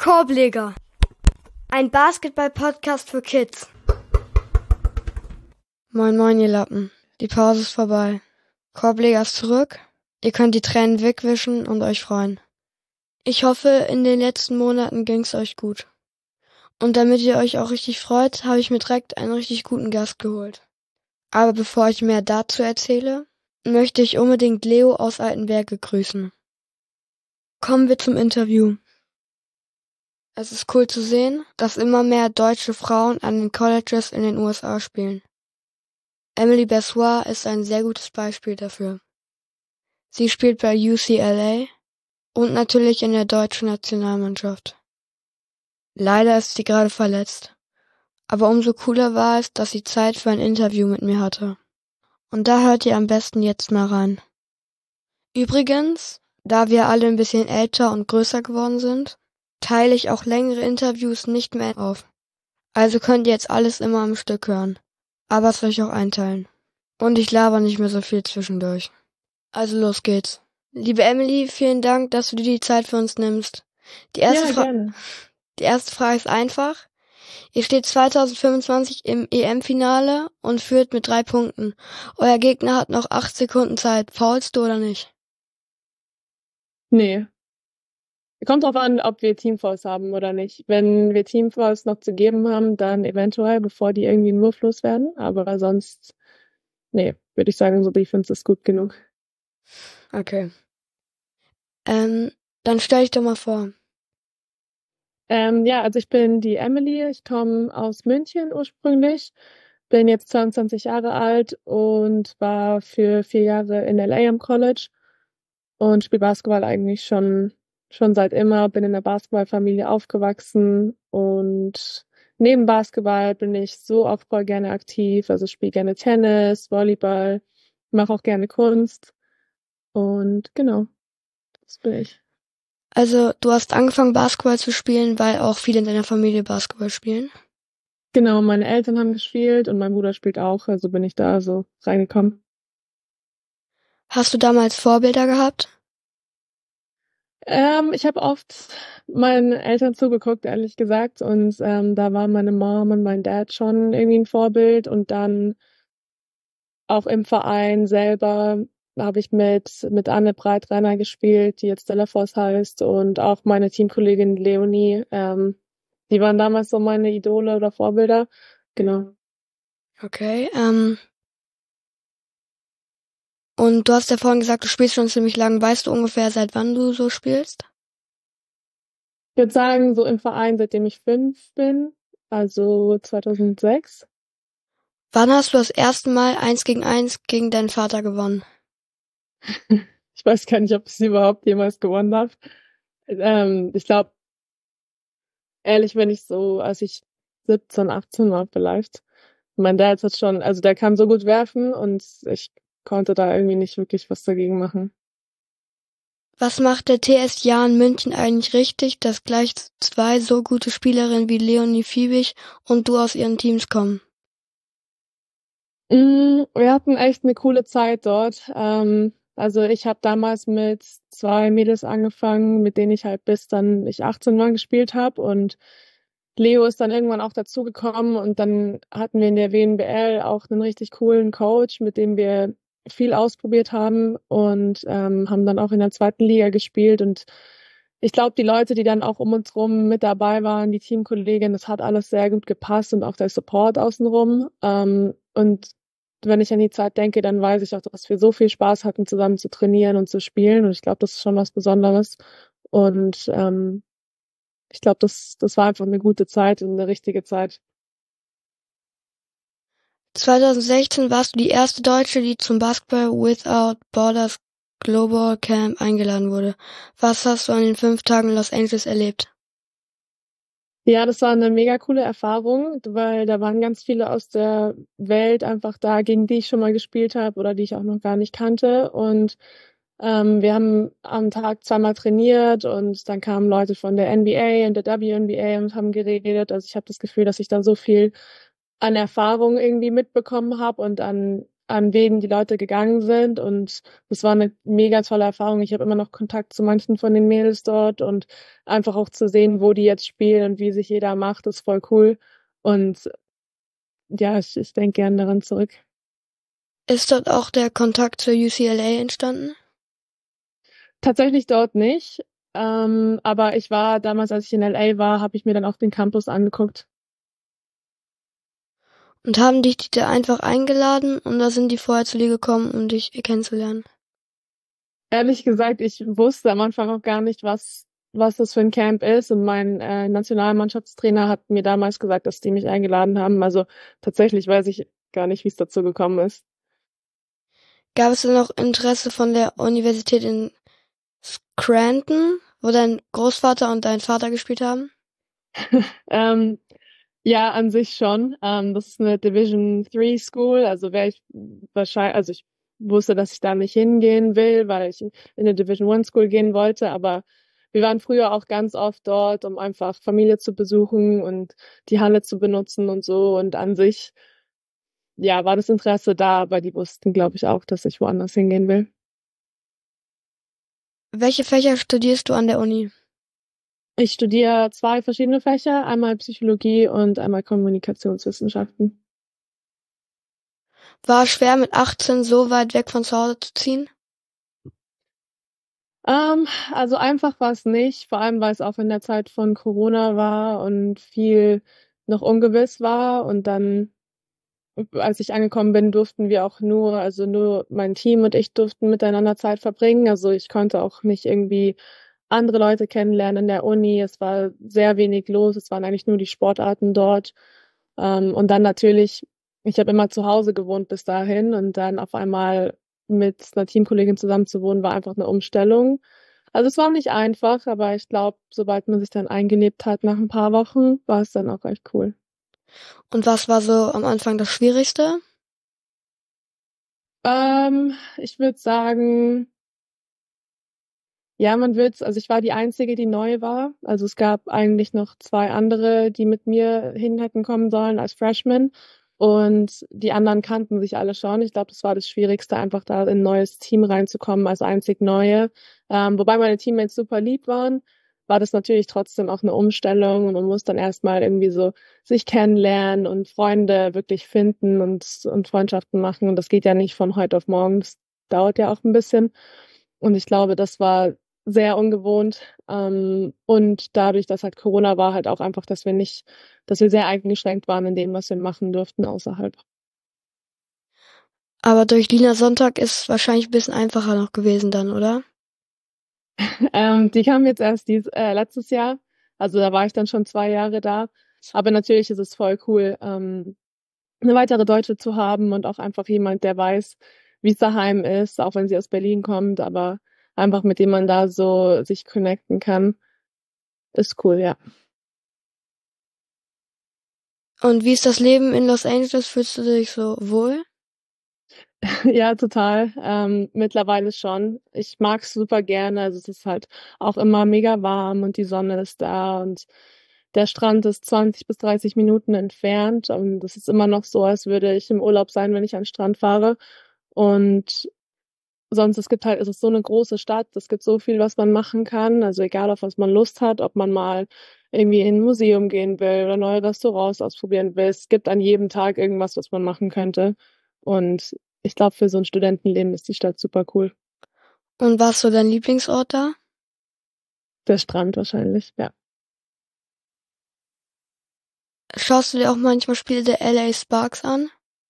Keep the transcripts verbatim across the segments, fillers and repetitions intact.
Korbleger, ein Basketball-Podcast für Kids. Moin moin ihr Lappen, die Pause ist vorbei. Korbleger ist zurück, ihr könnt die Tränen wegwischen und euch freuen. Ich hoffe, in den letzten Monaten ging's euch gut. Und damit ihr euch auch richtig freut, habe ich mir direkt einen richtig guten Gast geholt. Aber bevor ich mehr dazu erzähle, möchte ich unbedingt Leo aus Altenberge grüßen. Kommen wir zum Interview. Es ist cool zu sehen, dass immer mehr deutsche Frauen an den Colleges in den U S A spielen. Emily Bessoir ist ein sehr gutes Beispiel dafür. Sie spielt bei U C L A und natürlich in der deutschen Nationalmannschaft. Leider ist sie gerade verletzt, aber umso cooler war es, dass sie Zeit für ein Interview mit mir hatte. Und da hört ihr am besten jetzt mal rein. Übrigens, da wir alle ein bisschen älter und größer geworden sind, teile ich auch längere Interviews nicht mehr auf. Also könnt ihr jetzt alles immer am Stück hören. Aber es euch auch einteilen. Und ich laber nicht mehr so viel zwischendurch. Also los geht's. Liebe Emily, vielen Dank, dass du dir die Zeit für uns nimmst. Die erste, Ja, Fra- gerne. die erste Frage ist einfach. Ihr steht zwanzig fünfundzwanzig im E M-Finale und führt mit drei Punkten. Euer Gegner hat noch acht Sekunden Zeit. Foulst du oder nicht? Nee. Kommt drauf an, ob wir Teamfouls haben oder nicht. Wenn wir Teamfouls noch zu geben haben, dann eventuell, bevor die irgendwie einen Wurf loswerden. Aber sonst, nee, würde ich sagen, so Defense ist gut genug. Okay. Ähm, dann stell dich doch mal vor. Ähm, ja, also ich bin die Emily. Ich komme aus München ursprünglich. Bin jetzt zweiundzwanzig Jahre alt und war für vier Jahre in L A am College und spiele Basketball eigentlich schon schon seit immer, bin in einer Basketballfamilie aufgewachsen und neben Basketball bin ich so auch voll gerne aktiv, also spiele gerne Tennis, Volleyball, mache auch gerne Kunst und genau, das bin ich. Also, du hast angefangen Basketball zu spielen, weil auch viele in deiner Familie Basketball spielen. Genau, meine Eltern haben gespielt und mein Bruder spielt auch, also bin ich da so reingekommen. Hast du damals Vorbilder gehabt? Ähm, ich habe oft meinen Eltern zugeguckt, ehrlich gesagt, und ähm, da war meine Mom und mein Dad schon irgendwie ein Vorbild und dann auch im Verein selber habe ich mit mit Anne Breitreiner gespielt, die jetzt Delafos heißt, und auch meine Teamkollegin Leonie. Ähm, die waren damals so meine Idole oder Vorbilder. Genau. Okay, ähm, und du hast ja vorhin gesagt, du spielst schon ziemlich lang. Weißt du ungefähr, seit wann du so spielst? Ich würde sagen, so im Verein, seitdem ich fünf bin, also zweitausendsechs. Wann hast du das erste Mal eins gegen eins gegen deinen Vater gewonnen? Ich weiß gar nicht, ob ich sie überhaupt jemals gewonnen habe. Ähm, ich glaube, ehrlich, wenn ich so, als ich siebzehn, achtzehn war vielleicht. Mein Dad hat schon, also der kann so gut werfen und ich konnte da irgendwie nicht wirklich was dagegen machen. Was macht der T S Jahn München eigentlich richtig, dass gleich zwei so gute Spielerinnen wie Leonie Fiebig und du aus ihren Teams kommen? Mm, wir hatten echt eine coole Zeit dort. Ähm, also ich habe damals mit zwei Mädels angefangen, mit denen ich halt bis dann ich achtzehn war gespielt habe, und Leo ist dann irgendwann auch dazugekommen und dann hatten wir in der W N B L auch einen richtig coolen Coach, mit dem wir viel ausprobiert haben und ähm, haben dann auch in der zweiten Liga gespielt, und ich glaube, die Leute, die dann auch um uns rum mit dabei waren, die Teamkollegin, das hat alles sehr gut gepasst und auch der Support außenrum. Ähm, und wenn ich an die Zeit denke, dann weiß ich auch, dass wir so viel Spaß hatten, zusammen zu trainieren und zu spielen, und ich glaube, das ist schon was Besonderes. Und ähm, ich glaube, das, das war einfach eine gute Zeit und eine richtige Zeit. zwanzig sechzehn warst du die erste Deutsche, die zum Basketball Without Borders Global Camp eingeladen wurde. Was hast du an den fünf Tagen in Los Angeles erlebt? Ja, das war eine mega coole Erfahrung, weil da waren ganz viele aus der Welt einfach da, gegen die ich schon mal gespielt habe oder die ich auch noch gar nicht kannte. Und ähm, wir haben am Tag zweimal trainiert und dann kamen Leute von der N B A und der W N B A und haben geredet. Also ich habe das Gefühl, dass ich da so viel an Erfahrung irgendwie mitbekommen habe und an an wen die Leute gegangen sind und das war eine mega tolle Erfahrung. Ich habe immer noch Kontakt zu manchen von den Mädels dort und einfach auch zu sehen, wo die jetzt spielen und wie sich jeder macht, ist voll cool. Und ja, ich, ich denke gern daran zurück. Ist dort auch der Kontakt zur U C L A entstanden? Tatsächlich dort nicht. Ähm, aber ich war damals, als ich in L A war, habe ich mir dann auch den Campus angeguckt. Und haben dich die da einfach eingeladen oder sind die vorher zu dir gekommen, um dich kennenzulernen? Ehrlich gesagt, ich wusste am Anfang auch gar nicht, was, was das für ein Camp ist. Und mein äh, Nationalmannschaftstrainer hat mir damals gesagt, dass die mich eingeladen haben. Also tatsächlich weiß ich gar nicht, wie es dazu gekommen ist. Gab es denn noch Interesse von der Universität in Scranton, wo dein Großvater und dein Vater gespielt haben? Ähm, ja, an sich schon. Ähm, das ist eine Division drei School, also wäre ich wahrscheinlich, also ich wusste, dass ich da nicht hingehen will, weil ich in eine Division eins School gehen wollte, aber wir waren früher auch ganz oft dort, um einfach Familie zu besuchen und die Halle zu benutzen und so und an sich, ja, war das Interesse da, aber die wussten, glaube ich, auch, dass ich woanders hingehen will. Welche Fächer studierst du an der Uni? Ich studiere zwei verschiedene Fächer, einmal Psychologie und einmal Kommunikationswissenschaften. War es schwer, mit achtzehn so weit weg von zu Hause zu ziehen? Ähm, also einfach war es nicht, vor allem weil es auch in der Zeit von Corona war und viel noch ungewiss war. Und dann, als ich angekommen bin, durften wir auch nur, also nur mein Team und ich durften miteinander Zeit verbringen. Also ich konnte auch nicht irgendwie andere Leute kennenlernen in der Uni. Es war sehr wenig los. Es waren eigentlich nur die Sportarten dort. Ähm, und dann natürlich, ich habe immer zu Hause gewohnt bis dahin und dann auf einmal mit einer Teamkollegin zusammen zu wohnen, war einfach eine Umstellung. Also es war nicht einfach, aber ich glaube, sobald man sich dann eingelebt hat nach ein paar Wochen, war es dann auch echt cool. Und was war so am Anfang das Schwierigste? Ähm, ich würde sagen, ja, man wird's, also ich war die Einzige, die neu war. Also es gab eigentlich noch zwei andere, die mit mir hin hätten kommen sollen als Freshmen. Und die anderen kannten sich alle schon. Ich glaube, das war das Schwierigste, einfach da in ein neues Team reinzukommen, als einzig Neue. Ähm, wobei meine Teammates super lieb waren, war das natürlich trotzdem auch eine Umstellung und man muss dann erstmal irgendwie so sich kennenlernen und Freunde wirklich finden und, und Freundschaften machen. Und das geht ja nicht von heute auf morgen. Das dauert ja auch ein bisschen. Und ich glaube, das war sehr ungewohnt. Ähm, und dadurch, dass halt Corona war, halt auch einfach, dass wir nicht, dass wir sehr eingeschränkt waren in dem, was wir machen durften außerhalb. Aber durch Lina Sonntag ist es wahrscheinlich ein bisschen einfacher noch gewesen dann, oder? Ähm, die kam jetzt erst dies, äh, letztes Jahr. Also da war ich dann schon zwei Jahre da. Aber natürlich ist es voll cool, ähm, eine weitere Deutsche zu haben und auch einfach jemand, der weiß, wie es daheim ist, auch wenn sie aus Berlin kommt, aber einfach mit dem man da so sich connecten kann, ist cool, ja. Und wie ist das Leben in Los Angeles? Fühlst du dich so wohl? Ja, total. Ähm, mittlerweile schon. Ich mag's super gerne. Also es ist halt auch immer mega warm und die Sonne ist da und der Strand ist zwanzig bis dreißig Minuten entfernt. Und das ist immer noch so, als würde ich im Urlaub sein, wenn ich an den Strand fahre. Und sonst, es gibt halt, es ist so eine große Stadt, es gibt so viel, was man machen kann. Also egal, auf was man Lust hat, ob man mal irgendwie in ein Museum gehen will oder neue Restaurants ausprobieren will. Es gibt an jedem Tag irgendwas, was man machen könnte. Und ich glaube, für so ein Studentenleben ist die Stadt super cool. Und was ist so dein Lieblingsort da? Der Strand wahrscheinlich, ja. Schaust du dir auch manchmal Spiele der L A Sparks an?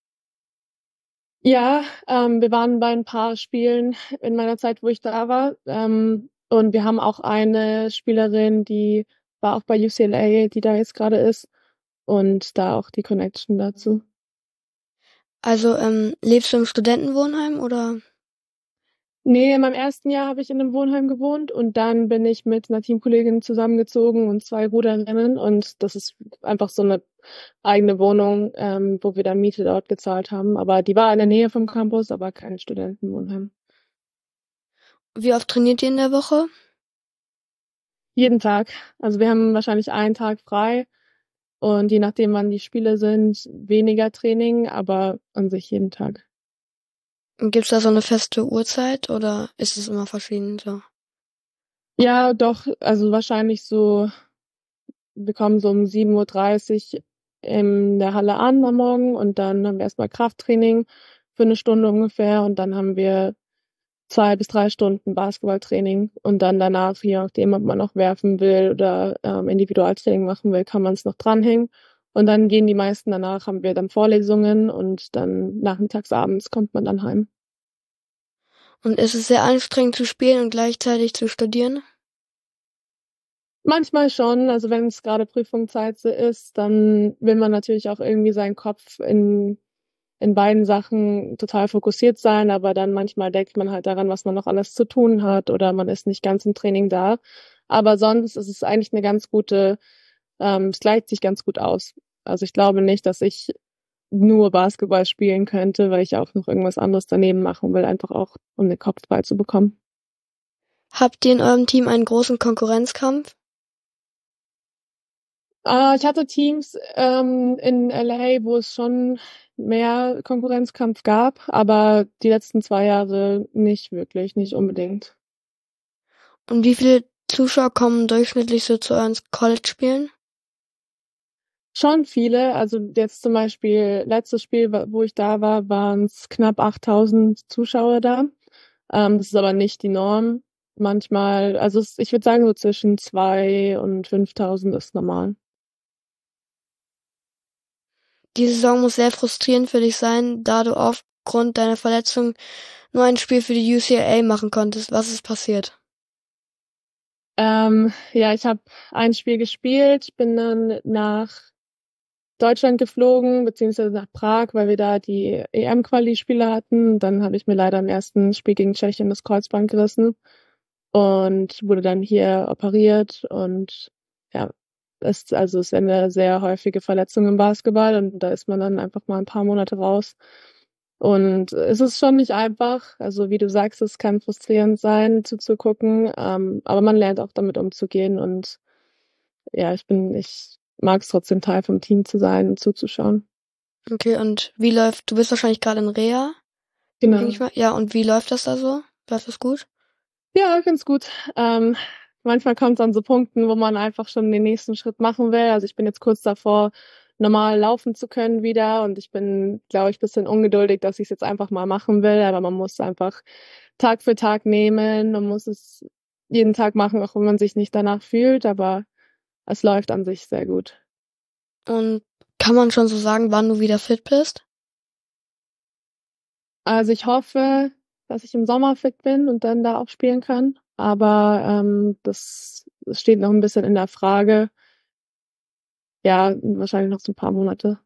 Ja, ähm, wir waren bei ein paar Spielen in meiner Zeit, wo ich da war. Ähm, und wir haben auch eine Spielerin, die war auch bei U C L A, die da jetzt gerade ist. Und da auch die Connection dazu. Also, ähm, lebst du im Studentenwohnheim oder? Nee, in meinem ersten Jahr habe ich in einem Wohnheim gewohnt und dann bin ich mit einer Teamkollegin zusammengezogen und zwei Ruderinnen und das ist einfach so eine eigene Wohnung, ähm, wo wir dann Miete dort gezahlt haben. Aber die war in der Nähe vom Campus, aber kein Studentenwohnheim. Wie oft trainiert ihr in der Woche? Jeden Tag. Also wir haben wahrscheinlich einen Tag frei und je nachdem, wann die Spiele sind, weniger Training, aber an sich jeden Tag. Und gibt's da so eine feste Uhrzeit oder ist es immer verschieden so? Ja, doch, also wahrscheinlich so, wir kommen so um sieben Uhr dreißig in der Halle an am Morgen und dann haben wir erstmal Krafttraining für eine Stunde ungefähr und dann haben wir zwei bis drei Stunden Basketballtraining und dann danach, je nachdem, ob man noch werfen will oder ähm, Individualtraining machen will, kann man es noch dranhängen. Und dann gehen die meisten danach, haben wir dann Vorlesungen und dann nachmittags, abends kommt man dann heim. Und ist es sehr anstrengend zu spielen und gleichzeitig zu studieren? Manchmal schon, also wenn es gerade Prüfungszeit so ist, dann will man natürlich auch irgendwie seinen Kopf in in beiden Sachen total fokussiert sein, aber dann manchmal denkt man halt daran, was man noch alles zu tun hat oder man ist nicht ganz im Training da. Aber sonst ist es eigentlich eine ganz gute, ähm, es gleicht sich ganz gut aus. Also ich glaube nicht, dass ich nur Basketball spielen könnte, weil ich auch noch irgendwas anderes daneben machen will, einfach auch, um den Kopf frei zu bekommen. Habt ihr in eurem Team einen großen Konkurrenzkampf? Äh, ich hatte Teams ähm, in L A, wo es schon mehr Konkurrenzkampf gab, aber die letzten zwei Jahre nicht wirklich, nicht unbedingt. Und wie viele Zuschauer kommen durchschnittlich so zu euren College-Spielen? Schon viele. Also jetzt zum Beispiel letztes Spiel, wo ich da war, waren es knapp achttausend Zuschauer da. Ähm, das ist aber nicht die Norm. Manchmal, also es, ich würde sagen, so zwischen zwei und fünftausend ist normal. Die Saison muss sehr frustrierend für dich sein, da du aufgrund deiner Verletzung nur ein Spiel für die U C L A machen konntest. Was ist passiert? Ähm, ja, ich habe ein Spiel gespielt, bin dann nach Deutschland geflogen, beziehungsweise nach Prag, weil wir da die E M-Quali-Spiele hatten. Dann habe ich mir leider im ersten Spiel gegen Tschechien das Kreuzband gerissen und wurde dann hier operiert und ja, ist also es ist eine sehr häufige Verletzung im Basketball und da ist man dann einfach mal ein paar Monate raus. Und es ist schon nicht einfach. Also wie du sagst, es kann frustrierend sein zuzugucken, ähm, aber man lernt auch damit umzugehen und ja, ich bin, ich mag es trotzdem Teil vom Team zu sein und zuzuschauen. Okay, und wie läuft, du bist wahrscheinlich gerade in Reha, denke ich Genau. mal. Ja, und wie läuft das da so? Läuft das gut? Ja, ganz gut. Ähm, manchmal kommt es an so Punkten, wo man einfach schon den nächsten Schritt machen will. Also ich bin jetzt kurz davor, normal laufen zu können wieder und ich bin, glaube ich, bisschen ungeduldig, dass ich es jetzt einfach mal machen will, aber man muss einfach Tag für Tag nehmen, man muss es jeden Tag machen, auch wenn man sich nicht danach fühlt, aber es läuft an sich sehr gut. Und kann man schon so sagen, wann du wieder fit bist? Also ich hoffe, dass ich im Sommer fit bin und dann da auch spielen kann. Aber ähm, das, das steht noch ein bisschen in der Frage. Ja, wahrscheinlich noch so ein paar Monate.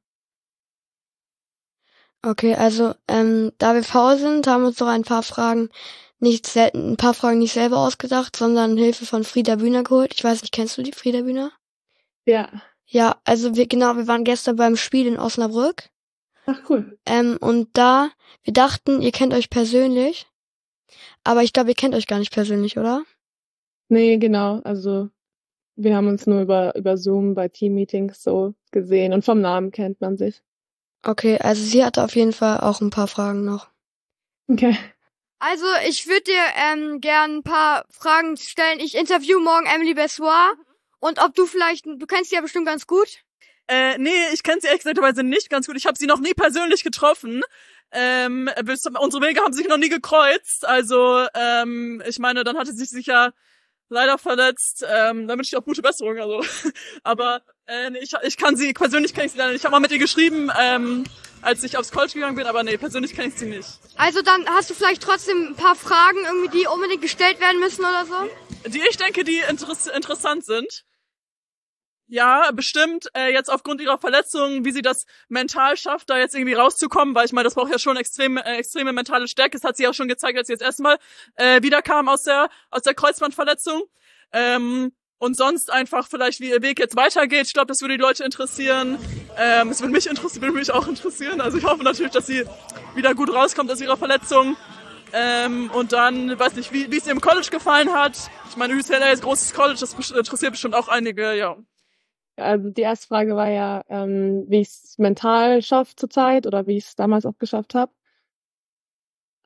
Okay, also ähm, da wir faul sind, haben wir uns doch ein paar Fragen nicht selten, ein paar Fragen nicht selber ausgedacht, sondern Hilfe von Frieda Bühner geholt. Ich weiß nicht, kennst du die Frieda Bühner? Ja. Ja, also wir genau, wir waren gestern beim Spiel in Osnabrück. Ach cool. Ähm, und da, wir dachten, ihr kennt euch persönlich, aber ich glaube, ihr kennt euch gar nicht persönlich, oder? Nee, genau. Also wir haben uns nur über, über Zoom bei Team-Meetings so gesehen und vom Namen kennt man sich. Okay, also sie hatte auf jeden Fall auch ein paar Fragen noch. Okay. Also ich würde dir ähm, gern ein paar Fragen stellen. Ich interview morgen Emily Bessoir. Und ob du vielleicht, du kennst sie ja bestimmt ganz gut. Äh, nee, ich kenne sie ehrlich gesagt nicht ganz gut. Ich habe sie noch nie persönlich getroffen. Ähm, bis, unsere Wege haben sich noch nie gekreuzt. Also, ähm, ich meine, dann hatte sie sich ja leider verletzt. Ähm, da wünsche ich auch gute Besserung. Also, aber äh, nee, ich, ich kann sie, persönlich kenne ich sie leider nicht. Ich habe mal mit ihr geschrieben, ähm, als ich aufs College gegangen bin, aber nee, persönlich kenne ich sie nicht. Also dann hast du vielleicht trotzdem ein paar Fragen, irgendwie, die unbedingt gestellt werden müssen oder so? Die ich denke, die interess interessant sind. Ja, bestimmt, äh, jetzt aufgrund ihrer Verletzung, wie sie das mental schafft, da jetzt irgendwie rauszukommen, weil ich meine, das braucht ja schon extrem, äh, extreme mentale Stärke. Das hat sie auch schon gezeigt, als sie jetzt erstmal äh, wiederkam aus der aus der Kreuzbandverletzung. Ähm, und sonst einfach vielleicht, wie ihr Weg jetzt weitergeht. Ich glaube, das würde die Leute interessieren. Ähm, es würde mich interessieren, würde mich auch interessieren. Also ich hoffe natürlich, dass sie wieder gut rauskommt aus ihrer Verletzung. Ähm, und dann, weiß nicht, wie wie es ihr im College gefallen hat. Ich meine, U C L A ist großes College, das interessiert bestimmt auch einige, ja. Also die erste Frage war ja, ähm, wie ich es mental schaffe zurzeit oder wie ich es damals auch geschafft habe.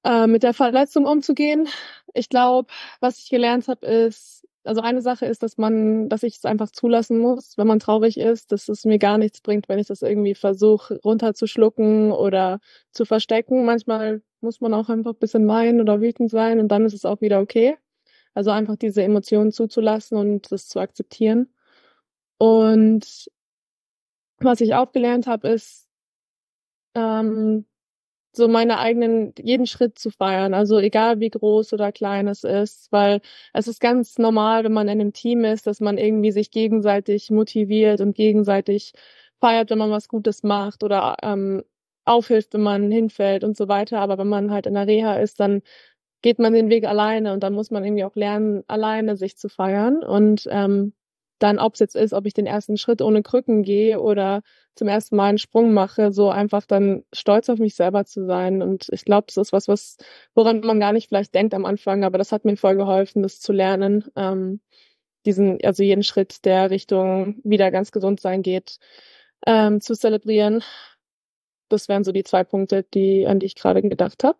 äh, mit der Verletzung umzugehen. Ich glaube, was ich gelernt habe, ist, also eine Sache ist, dass man, dass ich es einfach zulassen muss, wenn man traurig ist, dass es mir gar nichts bringt, wenn ich das irgendwie versuche runterzuschlucken oder zu verstecken. Manchmal muss man auch einfach ein bisschen weinen oder wütend sein und dann ist es auch wieder okay. Also einfach diese Emotionen zuzulassen und das zu akzeptieren. Und was ich auch gelernt habe, ist, ähm, so meine eigenen, jeden Schritt zu feiern. Also egal wie groß oder klein es ist, weil es ist ganz normal, wenn man in einem Team ist, dass man irgendwie sich gegenseitig motiviert und gegenseitig feiert, wenn man was Gutes macht oder ähm, aufhilft, wenn man hinfällt und so weiter. Aber wenn man halt in der Reha ist, dann geht man den Weg alleine und dann muss man irgendwie auch lernen, alleine sich zu feiern. Und ähm, dann, ob es jetzt ist, ob ich den ersten Schritt ohne Krücken gehe oder zum ersten Mal einen Sprung mache, so einfach dann stolz auf mich selber zu sein. Und ich glaube, das ist was, was, woran man gar nicht vielleicht denkt am Anfang, aber das hat mir voll geholfen, das zu lernen. Ähm, diesen, also jeden Schritt, der Richtung wieder ganz gesund sein geht, ähm, zu zelebrieren. Das wären so die zwei Punkte, die, an die ich gerade gedacht habe.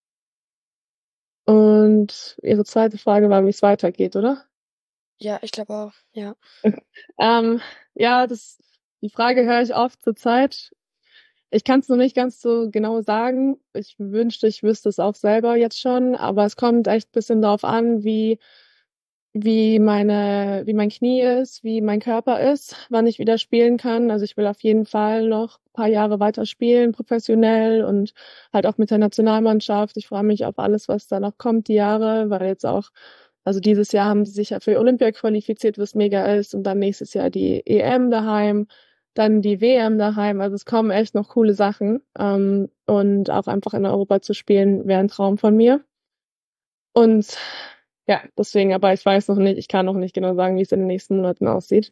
Und Ihre zweite Frage war, wie es weitergeht, oder? Ja, ich glaube auch, ja. Ähm, ja, das, die Frage höre ich oft zur Zeit. Ich kann es noch nicht ganz so genau sagen. Ich wünschte, ich wüsste es auch selber jetzt schon, aber es kommt echt ein bisschen darauf an, wie, wie meine, wie mein Knie ist, wie mein Körper ist, wann ich wieder spielen kann. Also ich will auf jeden Fall noch ein paar Jahre weiter spielen, professionell und halt auch mit der Nationalmannschaft. Ich freue mich auf alles, was da noch kommt, die Jahre, weil jetzt auch, also dieses Jahr haben sie sich ja für Olympia qualifiziert, was mega ist, und dann nächstes Jahr die E M daheim, dann die W M daheim. Also es kommen echt noch coole Sachen. Ähm, und auch einfach in Europa zu spielen, wäre ein Traum von mir. Und ja, deswegen, aber ich weiß noch nicht, ich kann noch nicht genau sagen, wie es in den nächsten Monaten aussieht.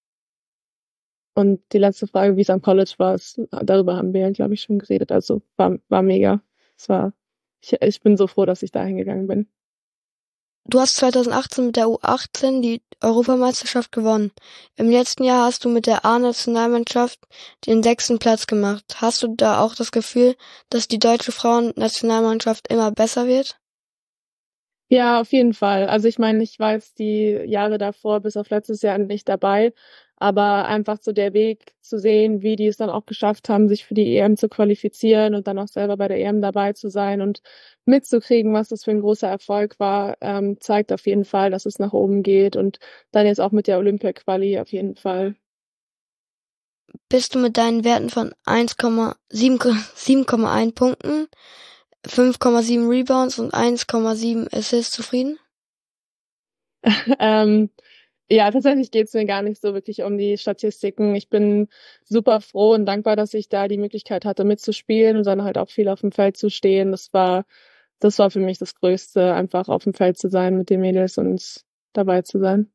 Und die letzte Frage, wie es am College war, ist, darüber haben wir ja, glaube ich, schon geredet. Also war, war mega. Es war, ich, ich bin so froh, dass ich da hingegangen bin. Du hast zweitausendachtzehn mit der U achtzehn die Europameisterschaft gewonnen. Im letzten Jahr hast du mit der A-Nationalmannschaft den sechsten Platz gemacht. Hast du da auch das Gefühl, dass die deutsche Frauennationalmannschaft immer besser wird? Ja, auf jeden Fall. Also ich meine, ich war jetzt die Jahre davor bis auf letztes Jahr nicht dabei, aber einfach so der Weg zu sehen, wie die es dann auch geschafft haben, sich für die E M zu qualifizieren und dann auch selber bei der E M dabei zu sein und mitzukriegen, was das für ein großer Erfolg war, ähm, zeigt auf jeden Fall, dass es nach oben geht, und dann jetzt auch mit der Olympia-Quali auf jeden Fall. Bist du mit deinen Werten von sieben Komma eins Punkten, fünf Komma sieben Rebounds und eins Komma sieben Assists zufrieden? ähm, Ja, tatsächlich geht's mir gar nicht so wirklich um die Statistiken. Ich bin super froh und dankbar, dass ich da die Möglichkeit hatte, mitzuspielen und dann halt auch viel auf dem Feld zu stehen. Das war, das war für mich das Größte, einfach auf dem Feld zu sein mit den Mädels und dabei zu sein.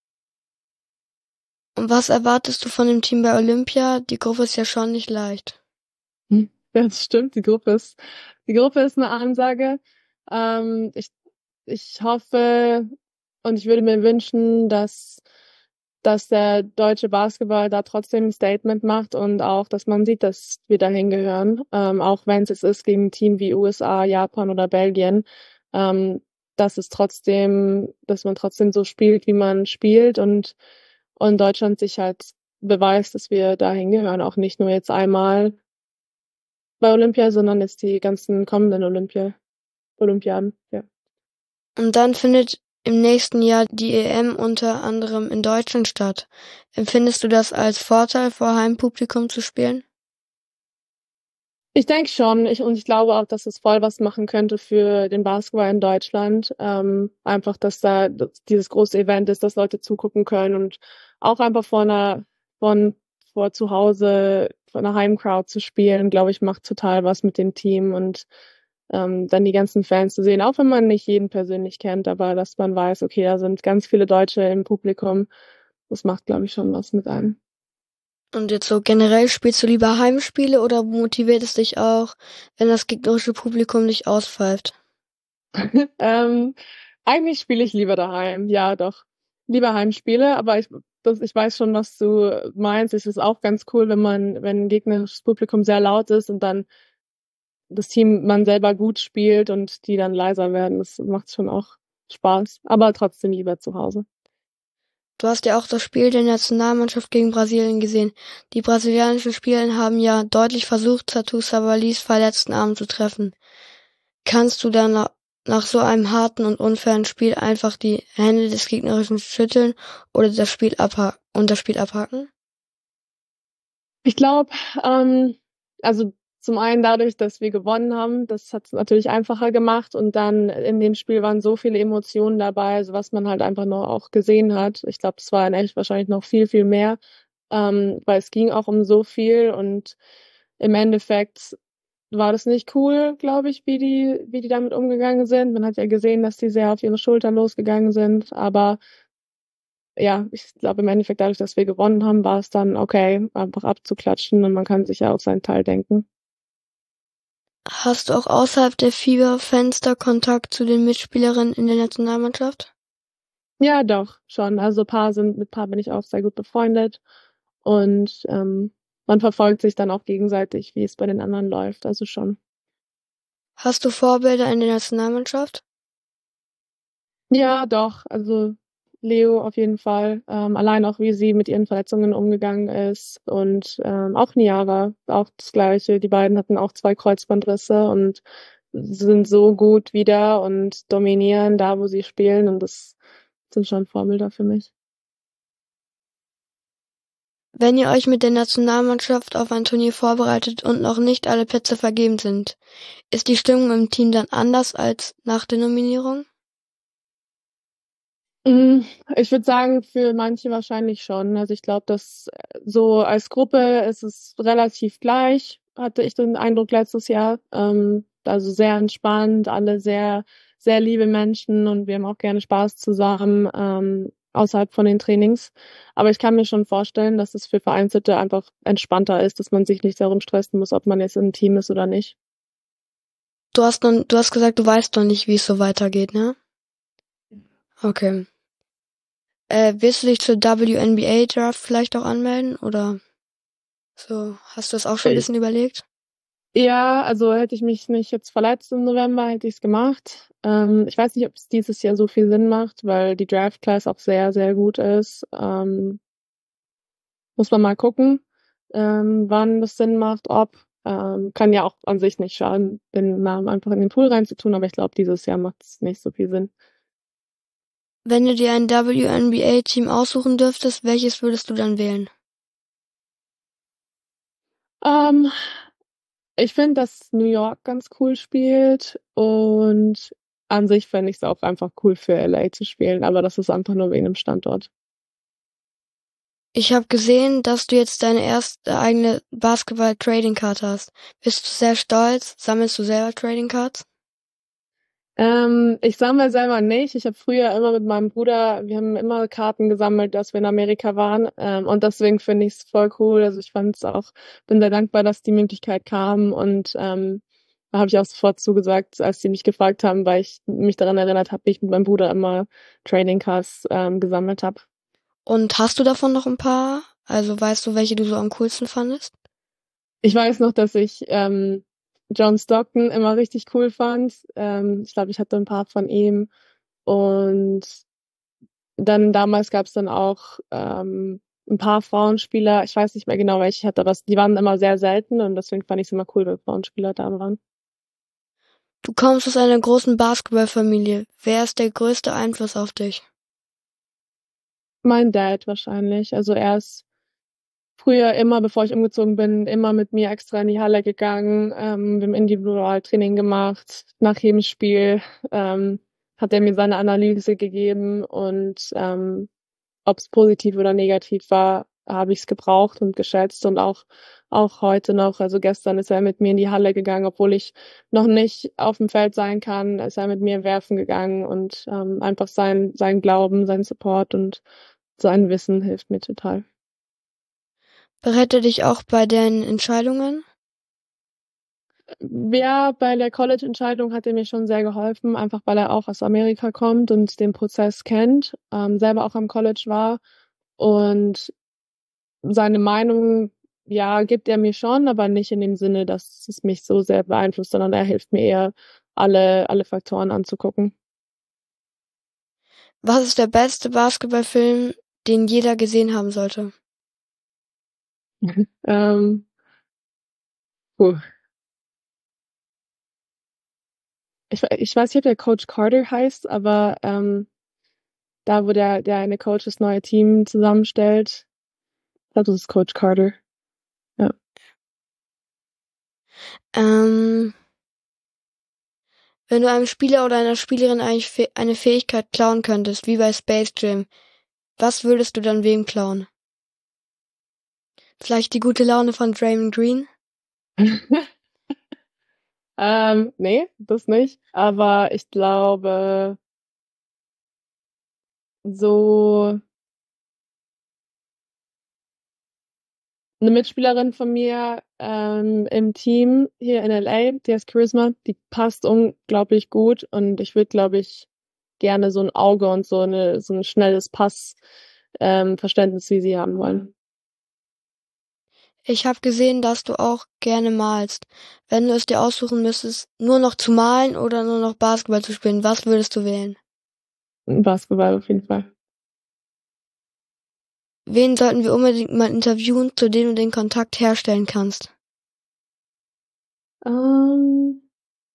Und was erwartest du von dem Team bei Olympia? Die Gruppe ist ja schon nicht leicht. Hm. Ja, das stimmt. Die Gruppe ist, die Gruppe ist eine Ansage. Ähm, ich, ich hoffe und ich würde mir wünschen, dass, dass der deutsche Basketball da trotzdem ein Statement macht und auch, dass man sieht, dass wir dahin gehören. Ähm, auch wenn es jetzt ist gegen ein Team wie U S A, Japan oder Belgien. Ähm, dass es trotzdem, dass man trotzdem so spielt, wie man spielt, und, und Deutschland sich halt beweist, dass wir dahin gehören. Auch nicht nur jetzt einmal bei Olympia, sondern jetzt die ganzen kommenden Olympia, Olympiaden, ja. Und dann findet im nächsten Jahr die E M unter anderem in Deutschland statt. Empfindest du das als Vorteil, vor Heimpublikum zu spielen? Ich denke schon, ich, und ich glaube auch, dass es voll was machen könnte für den Basketball in Deutschland. Ähm, einfach, dass da dass dieses große Event ist, dass Leute zugucken können und auch einfach vor einer, von, vor zu Hause, vor einer Heimcrowd zu spielen, glaube ich, macht total was mit dem Team, und ähm, dann die ganzen Fans zu sehen, auch wenn man nicht jeden persönlich kennt, aber dass man weiß, okay, da sind ganz viele Deutsche im Publikum. Das macht, glaube ich, schon was mit einem. Und jetzt so generell, spielst du lieber Heimspiele oder motiviert es dich auch, wenn das gegnerische Publikum dich auspfeift? ähm, eigentlich spiele ich lieber daheim, ja doch. Lieber Heimspiele, aber ich, das, ich weiß schon, was du meinst. Es ist auch ganz cool, wenn man, wenn ein gegnerisches Publikum sehr laut ist und dann das Team man selber gut spielt und die dann leiser werden. Das macht schon auch Spaß, aber trotzdem lieber zu Hause. Du hast ja auch das Spiel der Nationalmannschaft gegen Brasilien gesehen. Die brasilianischen Spieler haben ja deutlich versucht, Satou Sabalis verletzten Arm zu treffen. Kannst du dann nach, nach so einem harten und unfairen Spiel einfach die Hände des Gegnerischen schütteln oder das Spiel abha- und das Spiel abhaken? Ich glaube, ähm, also zum einen dadurch, dass wir gewonnen haben, das hat es natürlich einfacher gemacht und dann in dem Spiel waren so viele Emotionen dabei, also was man halt einfach noch auch gesehen hat. Ich glaube, es war in echt wahrscheinlich noch viel, viel mehr, ähm, weil es ging auch um so viel und im Endeffekt war das nicht cool, glaube ich, wie die, wie die damit umgegangen sind. Man hat ja gesehen, dass die sehr auf ihre Schultern losgegangen sind, aber ja, ich glaube im Endeffekt dadurch, dass wir gewonnen haben, war es dann okay, einfach abzuklatschen und man kann sich ja auf seinen Teil denken. Hast du auch außerhalb der FIBA-Fenster Kontakt zu den Mitspielerinnen in der Nationalmannschaft? Ja, doch, schon. Also paar sind, mit paar bin ich auch sehr gut befreundet und ähm, man verfolgt sich dann auch gegenseitig, wie es bei den anderen läuft, also schon. Hast du Vorbilder in der Nationalmannschaft? Ja, doch, also Leo auf jeden Fall. Ähm, allein auch, wie sie mit ihren Verletzungen umgegangen ist und ähm, auch Niara, auch das Gleiche. Die beiden hatten auch zwei Kreuzbandrisse und sind so gut wieder und dominieren da, wo sie spielen und das sind schon Vorbilder für mich. Wenn ihr euch mit der Nationalmannschaft auf ein Turnier vorbereitet und noch nicht alle Plätze vergeben sind, ist die Stimmung im Team dann anders als nach der Nominierung? Mm, Ich würde sagen, für manche wahrscheinlich schon. Also ich glaube, dass äh, so als Gruppe ist es relativ gleich, hatte ich den Eindruck letztes Jahr. Ähm, also sehr entspannt, alle sehr, sehr liebe Menschen und wir haben auch gerne Spaß zusammen, ähm, außerhalb von den Trainings. Aber ich kann mir schon vorstellen, dass es für Vereinzelte einfach entspannter ist, dass man sich nicht darum stressen muss, ob man jetzt im Team ist oder nicht. Du hast noch, du hast gesagt, du weißt noch nicht, wie es so weitergeht, ne? Okay. Äh, wirst du dich zur W N B A Draft vielleicht auch anmelden oder so? Hast du das auch schon ein bisschen überlegt? Ja, also hätte ich mich nicht jetzt verletzt im November, hätte ich es gemacht. Ähm, ich weiß nicht, ob es dieses Jahr so viel Sinn macht, weil die Draft Class auch sehr, sehr gut ist. Ähm, muss man mal gucken, ähm, wann das Sinn macht, ob. Ähm, kann ja auch an sich nicht schaden, den Namen einfach in den Pool reinzutun, aber ich glaube, dieses Jahr macht es nicht so viel Sinn. Wenn du dir ein W N B A Team aussuchen dürftest, welches würdest du dann wählen? Ähm, Ich finde, dass New York ganz cool spielt und an sich fände ich es auch einfach cool für L A zu spielen, aber das ist einfach nur wegen dem Standort. Ich habe gesehen, dass du jetzt deine erste eigene Basketball-Trading-Card hast. Bist du sehr stolz? Sammelst du selber Trading Cards? Ähm, ich sammle selber nicht. Ich habe früher immer mit meinem Bruder, wir haben immer Karten gesammelt, dass wir in Amerika waren. Ähm, und deswegen finde ich es voll cool. Also ich fand es auch, bin sehr dankbar, dass die Möglichkeit kam. Und ähm, da habe ich auch sofort zugesagt, als sie mich gefragt haben, weil ich mich daran erinnert habe, wie ich mit meinem Bruder immer Trading Cards ähm, gesammelt habe. Und hast du davon noch ein paar? Also weißt du, welche du so am coolsten fandest? Ich weiß noch, dass ich ähm, John Stockton immer richtig cool fand. Ähm, ich glaube, ich hatte ein paar von ihm. Und dann damals gab es dann auch ähm, ein paar Frauenspieler. Ich weiß nicht mehr genau, welche ich hatte, aber es- die waren immer sehr selten und deswegen fand ich es immer cool, wenn Frauenspieler da waren. Du kommst aus einer großen Basketballfamilie. Wer ist der größte Einfluss auf dich? Mein Dad wahrscheinlich. Also er ist früher immer, bevor ich umgezogen bin, immer mit mir extra in die Halle gegangen. Ähm, wir haben Individualtraining gemacht. Nach jedem Spiel ähm, hat er mir seine Analyse gegeben und ähm, ob es positiv oder negativ war, habe ich es gebraucht und geschätzt und auch auch heute noch. Also gestern ist er mit mir in die Halle gegangen, obwohl ich noch nicht auf dem Feld sein kann, ist er mit mir werfen gegangen und ähm, einfach sein sein Glauben, sein Support und sein Wissen hilft mir total. Berät er dich auch bei deinen Entscheidungen? Ja, bei der College-Entscheidung hat er mir schon sehr geholfen, einfach weil er auch aus Amerika kommt und den Prozess kennt, ähm, selber auch am College war und seine Meinung ja, gibt er mir schon, aber nicht in dem Sinne, dass es mich so sehr beeinflusst, sondern er hilft mir eher, alle, alle Faktoren anzugucken. Was ist der beste Basketballfilm, den jeder gesehen haben sollte? ähm, puh. Ich, ich weiß nicht, ob der Coach Carter heißt, aber ähm, da, wo der, der eine Coach das neue Team zusammenstellt. Ich glaube, das ist Coach Carter. Ja. Ähm, wenn du einem Spieler oder einer Spielerin eigentlich Fäh- eine Fähigkeit klauen könntest, wie bei Space Jam, was würdest du dann wem klauen? Vielleicht die gute Laune von Draymond Green? ähm, nee, das nicht. Aber ich glaube, so eine Mitspielerin von mir ähm, im Team hier in L A, die heißt Charisma, die passt unglaublich gut und ich würde, glaube ich, gerne so ein Auge und so eine so ein schnelles Pass ähm, Verständnis, wie sie haben wollen. Ich habe gesehen, dass du auch gerne malst. Wenn du es dir aussuchen müsstest, nur noch zu malen oder nur noch Basketball zu spielen, was würdest du wählen? Basketball auf jeden Fall. Wen sollten wir unbedingt mal interviewen, zu dem du den Kontakt herstellen kannst? Ähm,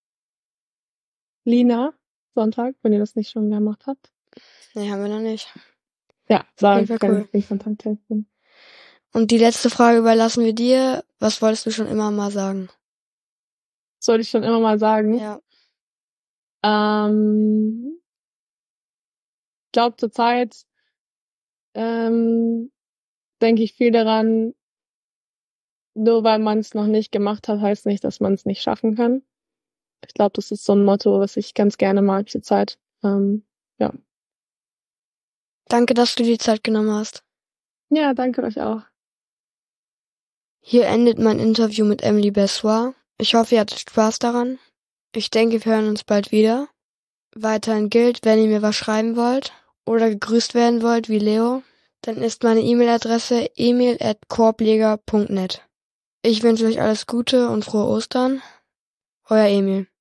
Lina, Sonntag, wenn ihr das nicht schon gemacht habt. Nee, haben wir noch nicht. Ja, war jeden Fall kann cool. ich den Kontakt helfen. Und die letzte Frage überlassen wir dir. Was wolltest du schon immer mal sagen? Sollte ich schon immer mal sagen. Ja. Ähm, ich glaube zurzeit ähm, denke ich viel daran, nur weil man es noch nicht gemacht hat, heißt nicht, dass man es nicht schaffen kann. Ich glaube, das ist so ein Motto, was ich ganz gerne mag zurzeit. Ähm, ja. Danke, dass du dir die Zeit genommen hast. Ja, danke euch auch. Hier endet mein Interview mit Emily Bessoir. Ich hoffe, ihr hattet Spaß daran. Ich denke, wir hören uns bald wieder. Weiterhin gilt, wenn ihr mir was schreiben wollt oder gegrüßt werden wollt wie Leo, dann ist meine E-Mail-Adresse emil at korbleger punkt net. Ich wünsche euch alles Gute und frohe Ostern. Euer Emil.